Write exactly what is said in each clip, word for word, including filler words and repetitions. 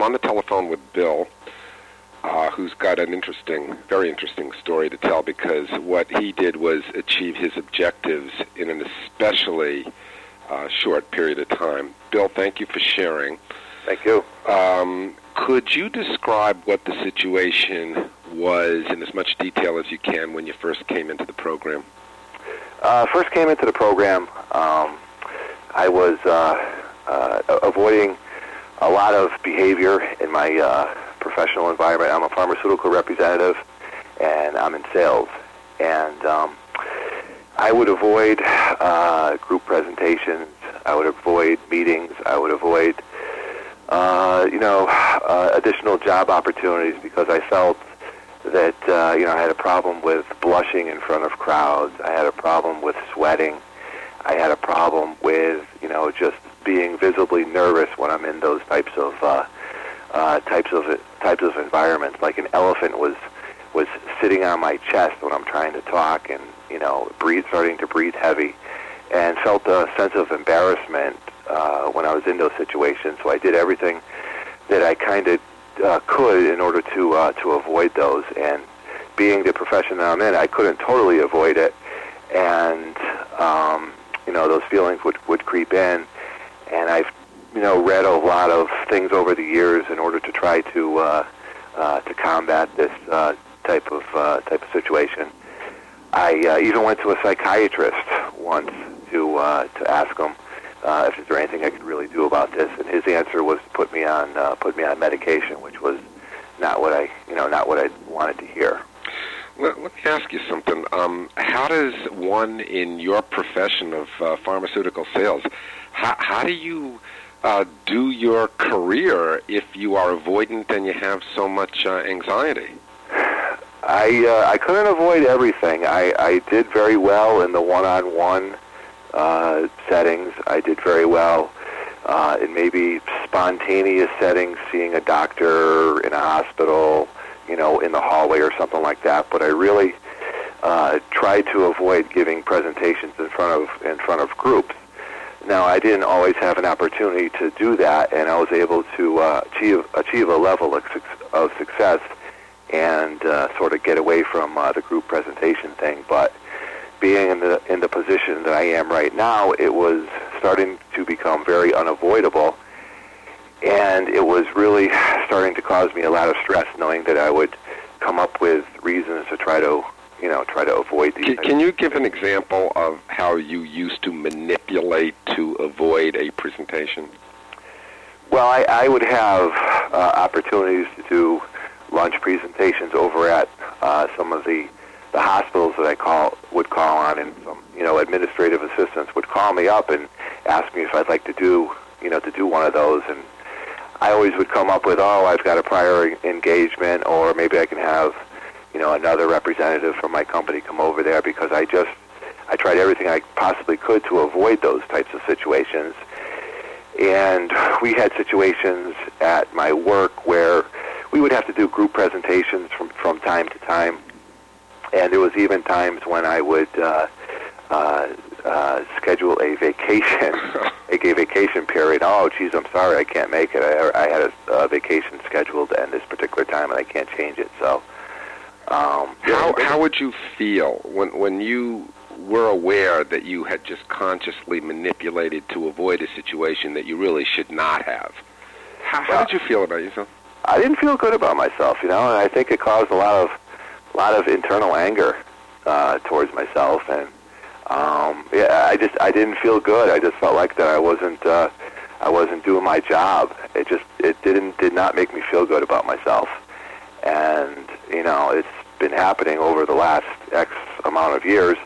on the telephone with Bill, uh, who's got an interesting, very interesting story to tell, because what he did was achieve his objectives in an especially uh, short period of time. Bill, thank you for sharing. Thank you. Um, could you describe what the situation was in as much detail as you can when you first came into the program? Uh, first came into the program, um, I was uh, uh, avoiding a lot of behavior in my uh, professional environment. I'm a pharmaceutical representative, and I'm in sales. And um, I would avoid uh, group presentations. I would avoid meetings. I would avoid, uh, you know, uh, additional job opportunities because I felt that, uh, you know, I had a problem with blushing in front of crowds. I had a problem with sweating. I had a problem with, you know, just being visibly nervous when I'm in those types of uh, uh, types of types of environments. Like an elephant was was sitting on my chest when I'm trying to talk, and you know, breathe, starting to breathe heavy, and felt a sense of embarrassment uh, when I was in those situations. So I did everything that I kind of uh, could in order to uh, to avoid those. And being the profession that I'm in, I couldn't totally avoid it, and um, you know, those feelings would would creep in. And I've, you know, read a lot of things over the years in order to try to uh, uh, to combat this uh, type of uh, type of situation. I uh, even went to a psychiatrist once to uh, to ask him uh, if there's anything I could really do about this, and his answer was to put me on uh, put me on medication, which was not what I you know not what I wanted to hear. Let, let me ask you something. Um, how does one in your profession of uh, pharmaceutical sales, how, how do you uh, do your career if you are avoidant and you have so much uh, anxiety? I uh, I couldn't avoid everything. I, I did very well in the one-on-one uh, settings. I did very well uh, in maybe spontaneous settings, seeing a doctor in a hospital, you know, in the hallway or something like that. But I really uh, tried to avoid giving presentations in front of in front of groups. Now, I didn't always have an opportunity to do that, and I was able to uh, achieve achieve a level of, of success and uh, sort of get away from uh, the group presentation thing. But being in the in the position that I am right now, it was starting to become very unavoidable. And it was really starting to cause me a lot of stress, knowing that I would come up with reasons to try to, you know, try to avoid these. Can, can you give an example of how you used to manipulate to avoid a presentation? Well, I, I would have uh, opportunities to do lunch presentations over at uh, some of the the hospitals that I call would call on, and some, you know, administrative assistants would call me up and ask me if I'd like to do, you know, to do one of those. And I always would come up with, oh, I've got a prior engagement, or maybe I can have, you know, another representative from my company come over there, because I just, I tried everything I possibly could to avoid those types of situations. And we had situations at my work where we would have to do group presentations from, from time to time. And there was even times when I would uh, uh, uh, schedule a vacation, a vacation period. Oh, geez, I'm sorry, I can't make it. I, I had a, a vacation scheduled at this particular time, and I can't change it. So, um, how how would you feel when when you were aware that you had just consciously manipulated to avoid a situation that you really should not have? How, how well, did you feel about yourself? I didn't feel good about myself, you know, and I think it caused a lot of a lot of internal anger uh, towards myself, and um, yeah, I just I didn't feel good. I just felt like that I wasn't uh, I wasn't doing my job. It just it didn't did not make me feel good about myself, and you know, it's been happening over the last X amount of years.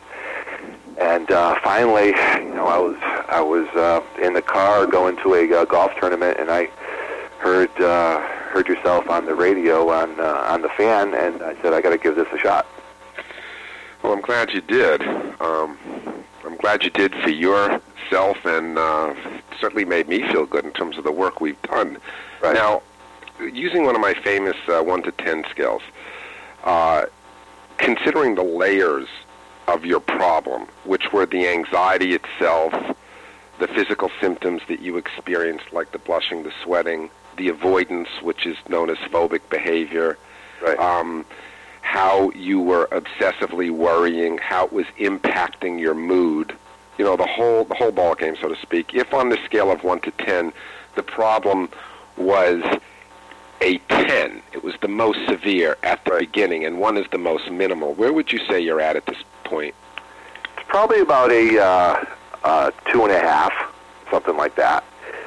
And uh, finally, you know, I was I was uh, in the car going to a uh, golf tournament, and I heard uh, heard yourself on the radio on uh, on the fan, and I said, I got to give this a shot. Well, I'm glad you did. Um, I'm glad you did for yourself, and uh, it certainly made me feel good in terms of the work we've done. Right. Now, using one of my famous uh, one to ten scales, uh, considering the layers of your problem, which were the anxiety itself, the physical symptoms that you experienced, like the blushing, the sweating, the avoidance, which is known as phobic behavior, Right. um, how you were obsessively worrying, how it was impacting your mood, you know, the whole the whole ball game, so to speak. If on the scale of one to ten, the problem was a ten, it was the most severe at the Right. beginning, and one is the most minimal, where would you say you're at at this point? It's probably about a uh, uh, two and a half, something like that.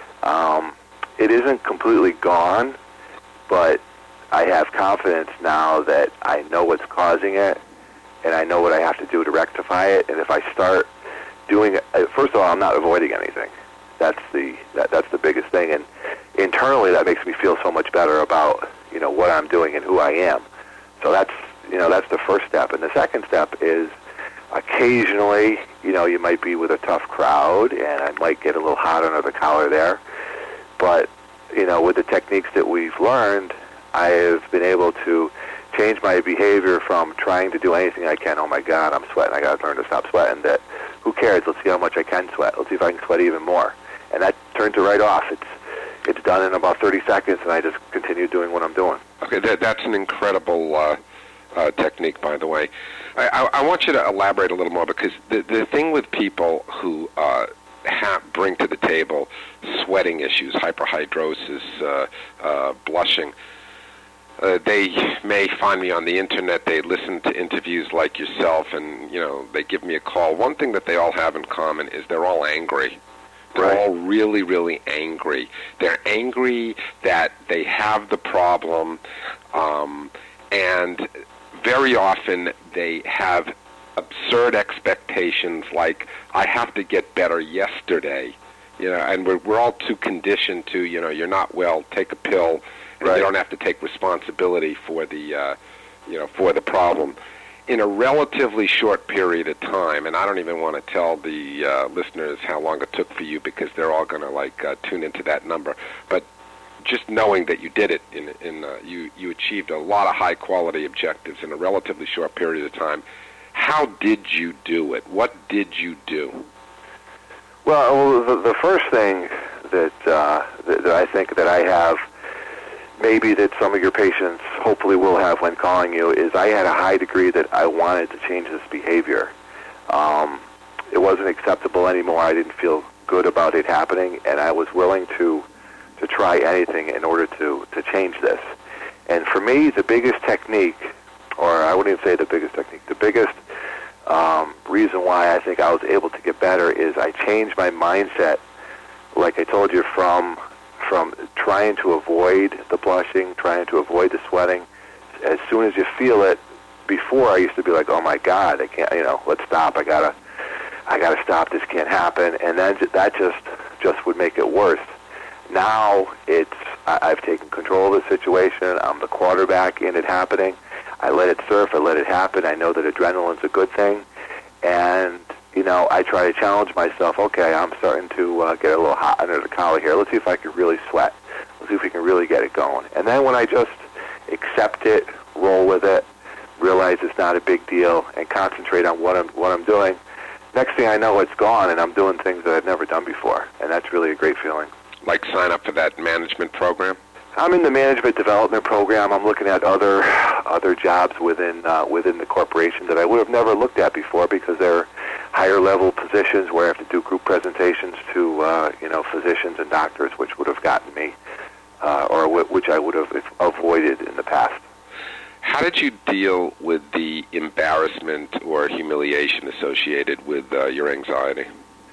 Um, it isn't completely gone, but I have confidence now that I know what's causing it, and I know what I have to do to rectify it. And if I start doing it, first of all, I'm not avoiding anything. That's the that, that's the biggest thing. And internally, that makes me feel so much better about you know what I'm doing and who I am. So that's you know that's the first step. And the second step is occasionally, you know, you might be with a tough crowd, and I might get a little hot under the collar there. But you know, with the techniques that we've learned, I have been able to change my behavior from trying to do anything I can. Oh my God, I'm sweating. I got to learn to stop sweating. That who cares? Let's see how much I can sweat. Let's see if I can sweat even more. And that turns it right off. It's it's done in about thirty seconds, and I just continue doing what I'm doing. Okay, that, that's an incredible uh, uh, technique, by the way. I, I, I want you to elaborate a little more, because the the thing with people who uh, have, bring to the table sweating issues, hyperhidrosis, uh, uh, blushing. Uh, they may find me on the internet, they listen to interviews like yourself, and, you know, they give me a call. One thing that they all have in common is they're all angry. They're Right. all really, really angry. They're angry that they have the problem, um, and very often they have absurd expectations like, I have to get better yesterday. You know, and we're, we're all too conditioned to, you know, you're not well, take a pill, and Right. you don't have to take responsibility for the, uh, you know, for the problem. In a relatively short period of time, and I don't even want to tell the uh, listeners how long it took for you, because they're all going to like uh, tune into that number. But just knowing that you did it, in, in uh, you you achieved a lot of high quality objectives in a relatively short period of time. How did you do it? What did you do? Well, the, the first thing that, uh, that that I think that I have, maybe that some of your patients hopefully will have when calling you, is I had a high degree that I wanted to change this behavior. Um, it wasn't acceptable anymore. I didn't feel good about it happening, and I was willing to to try anything in order to, to change this. And for me, the biggest technique, or I wouldn't even say the biggest technique, the biggest um, reason why I think I was able to get better is I changed my mindset, like I told you, from from trying to avoid the blushing, trying to avoid the sweating. As soon as you feel it, before I used to be like, oh my God, I can't, you know, let's stop. I gotta, I gotta stop. This can't happen. And then that just, just would make it worse. Now it's, I, I've taken control of the situation. I'm the quarterback in it happening. I let it surf. I let it happen. I know that adrenaline's a good thing, and you know, I try to challenge myself. Okay, I'm starting to uh, get a little hot under the collar here. Let's see if I can really sweat. Let's see if we can really get it going. And then when I just accept it, roll with it, realize it's not a big deal, and concentrate on what I'm what I'm doing, next thing I know, it's gone, and I'm doing things that I've never done before, and that's really a great feeling. Like sign up for that management program? I'm in the management development program. I'm looking at other other jobs within uh, within the corporation that I would have never looked at before, because they're higher level positions where I have to do group presentations to uh, you know physicians and doctors, which would have gotten me, uh, or w- which I would have avoided in the past. How did you deal with the embarrassment or humiliation associated with uh, your anxiety?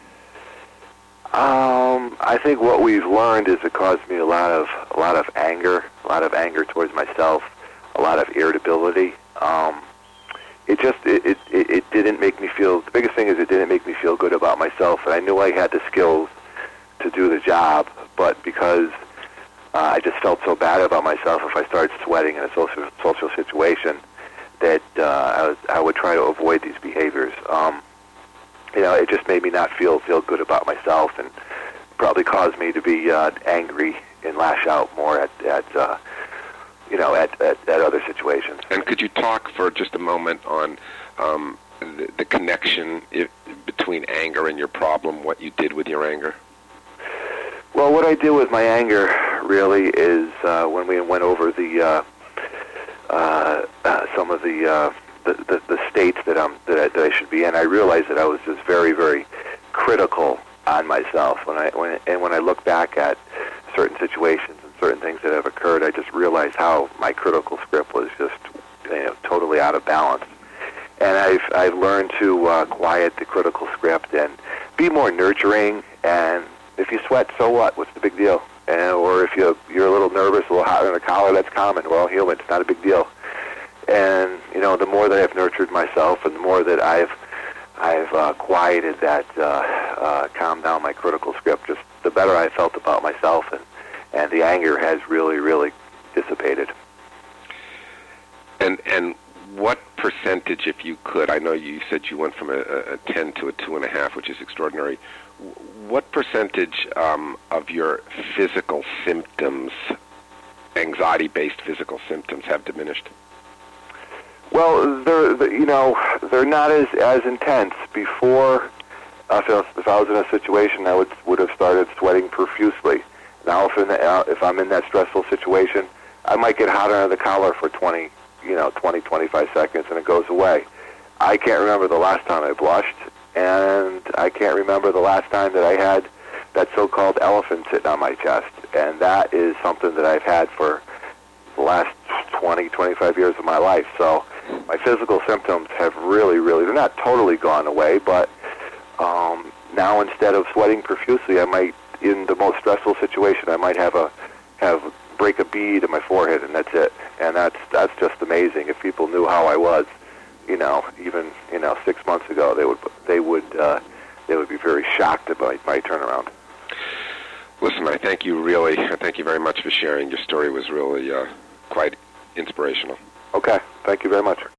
Um, I think what we've learned is it caused me a lot of a lot of anger, a lot of anger towards myself, a lot of irritability. Um, it just it, it it didn't make me feel. The biggest thing is it didn't make me feel good about myself, and I knew I had the skills to do the job, but because uh, I just felt so bad about myself if I started sweating in a social social situation, that uh, I, was, I would try to avoid these behaviors. Um, You know, it just made me not feel feel good about myself, and probably caused me to be uh, angry and lash out more at at uh, you know at, at at other situations. And could you talk for just a moment on um, the, the connection if, between anger and your problem? What you did with your anger? Well, what I did with my anger really is uh, when we went over the uh, uh, uh, some of the, uh, the, the the states that I'm that I, that I should be in. I realized that I was just very very critical on myself when I when and when I look back at certain situations and certain things that have occurred, I just realized how my critical script was just, you know, totally out of balance. And I've I've learned to uh, quiet the critical script and be more nurturing. And if you sweat, so what? What's the big deal? And, or if you you're a little nervous, a little hot in the collar, that's common. We're all human. It's not a big deal. And you know, the more that I've nurtured myself, and the more that I've I've uh, quieted that, uh, uh, calmed down my critical script, just the better I felt about myself, and and the anger has really really dissipated. And and what percentage, if you could, I know you said you went from a, a ten to a two and a half, which is extraordinary. What percentage um, of your physical symptoms, anxiety-based physical symptoms, have diminished? Well, they're, they're you know they're not as as intense. Before, uh, if, I was, if I was in a situation, I would would have started sweating profusely. Now, if in the, uh, if I'm in that stressful situation, I might get hot under the collar for twenty, you know, twenty, twenty-five seconds, and it goes away. I can't remember the last time I blushed, and I can't remember the last time that I had that so-called elephant sitting on my chest. And that is something that I've had for the last twenty, twenty-five years of my life. So my physical symptoms have really, really, they're not totally gone away, but um, now instead of sweating profusely, I might, in the most stressful situation, I might have a have break a bead in my forehead, and that's it. And that's that's just amazing. If people knew how I was, you know, even you know six months ago, they would they would uh, they would be very shocked about my turnaround. Listen, I thank you really. I thank you very much for sharing. Your story was really uh, quite inspirational. Okay, thank you very much.